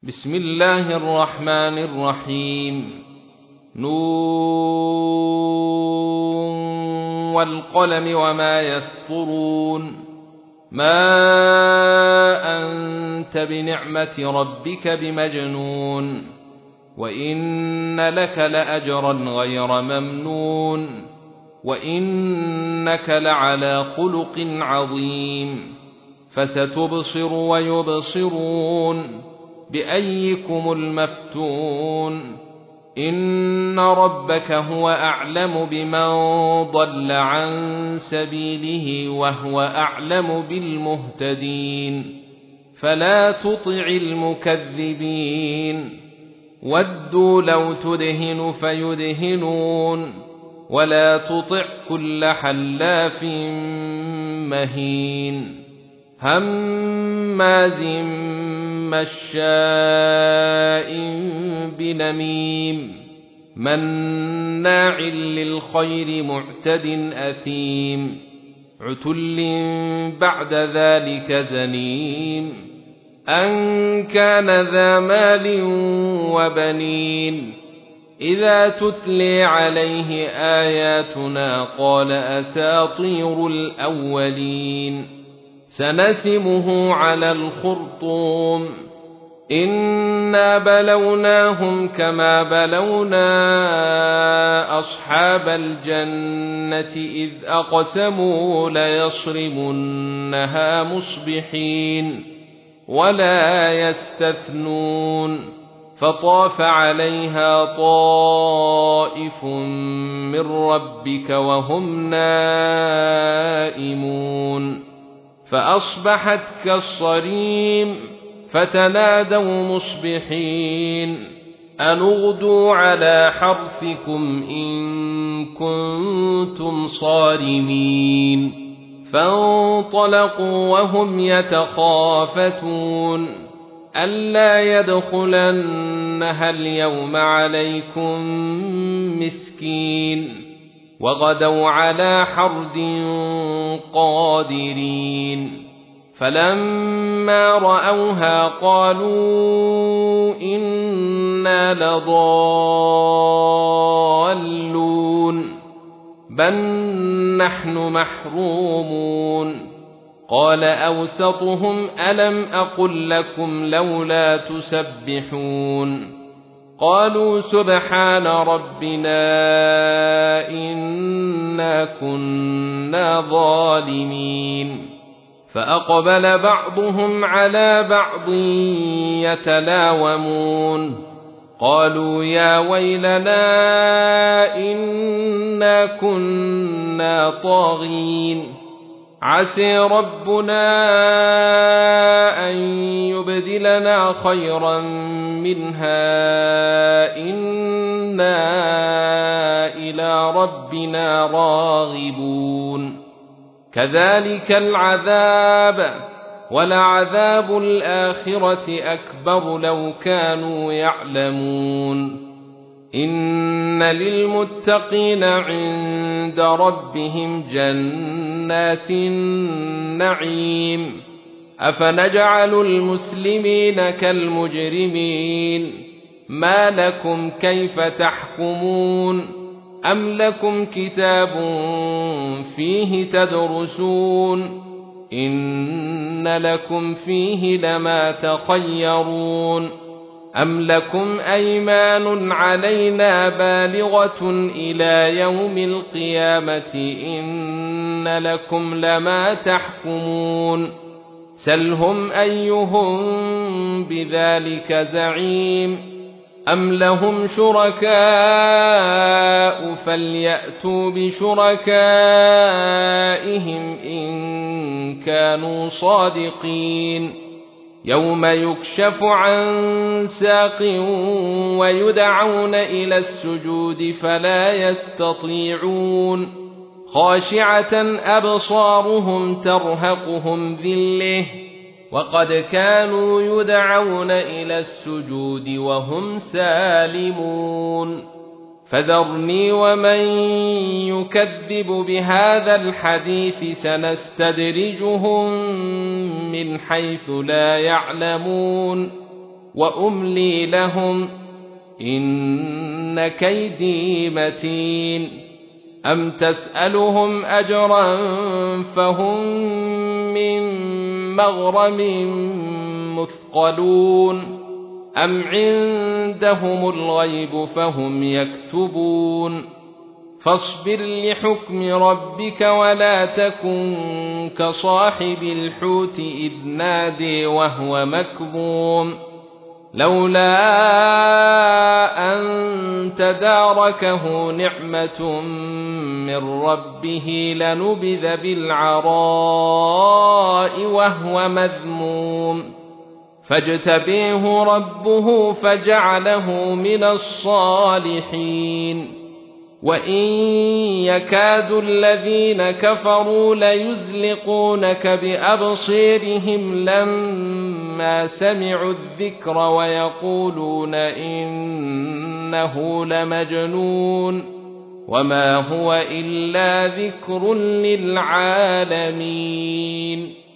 بسم الله الرحمن الرحيم. نون والقلم وما يسطرون. ما أنت بنعمة ربك بمجنون، وإن لك لأجرا غير ممنون، وإنك لعلى خلق عظيم. فستبصر ويبصرون بأيكم المفتون. إن ربك هو أعلم بمن ضل عن سبيله وهو أعلم بالمهتدين. فلا تطع المكذبين. ودوا لو تدهن فيدهنون. ولا تطع كل حلاف مهين هماز مشاء بنميم مناع للخير معتد أثيم عتل بعد ذلك زنيم أن كان ذا مال وبنين. إذا تتلي عليه آياتنا قال أساطير الأولين. سنسمه على الخرطوم. إنا بلوناهم كما بلونا أصحاب الجنة إذ أقسموا ليصرمنها مصبحين ولا يستثنون. فطاف عليها طائف من ربك وهم نائمون فأصبحت كالصريم. فتنادوا مصبحين أن اغدوا على حرثكم إن كنتم صارمين. فانطلقوا وهم يتخافتون ألا يدخلنها اليوم عليكم مسكين. وغدوا على حرد قادرين. فلما رأوها قالوا إنا لضالون بل نحن محرومون. قال أوسطهم ألم أقل لكم لولا تسبحون. قالوا سبحان ربنا إنا كنا ظالمين. فأقبل بعضهم على بعض يتلاومون قالوا يا ويلنا إنا كنا طاغين. عسى ربنا أن يبدلنا خيرا منها إنا إلى ربنا راغبون. كذلك العذاب ولعذاب الآخرة أكبر لو كانوا يعلمون. إن للمتقين عند ربهم جنات النعيم. أفنجعل المسلمين كالمجرمين. ما لكم كيف تحكمون. أم لكم كتاب فيه تدرسون. إن لكم فيه لما تخيرون. أم لكم أيمان علينا بالغة إلى يوم القيامة إن لكم لما تحكمون. سلهم أيهم بذلك زعيم. أم لهم شركاء فليأتوا بشركائهم إن كانوا صادقين. يوم يكشف عن ساق ويدعون إلى السجود فلا يستطيعون. خاشعة أبصارهم ترهقهم ذلة وقد كانوا يدعون إلى السجود وهم سالمون. فذرني ومن يكذب بهذا الحديث سنستدرجهم من حيث لا يعلمون وأملي لهم إن كيدي متين أم تسألهم أجرا فهم من مغرم مثقلون أم عندهم الغيب فهم يكتبون فاصبر لحكم ربك ولا تكن كصاحب الحوت إذ نادي وهو مكظوم لولا أن تداركه نعمة من ربه لنبذ بالعراء وهو مذموم فاجتبيه ربه فجعله من الصالحين وإن يكاد الذين كفروا ليزلقونك بأبصيرهم لما سمعوا الذكر ويقولون إنه لمجنون وما هو إلا ذكر للعالمين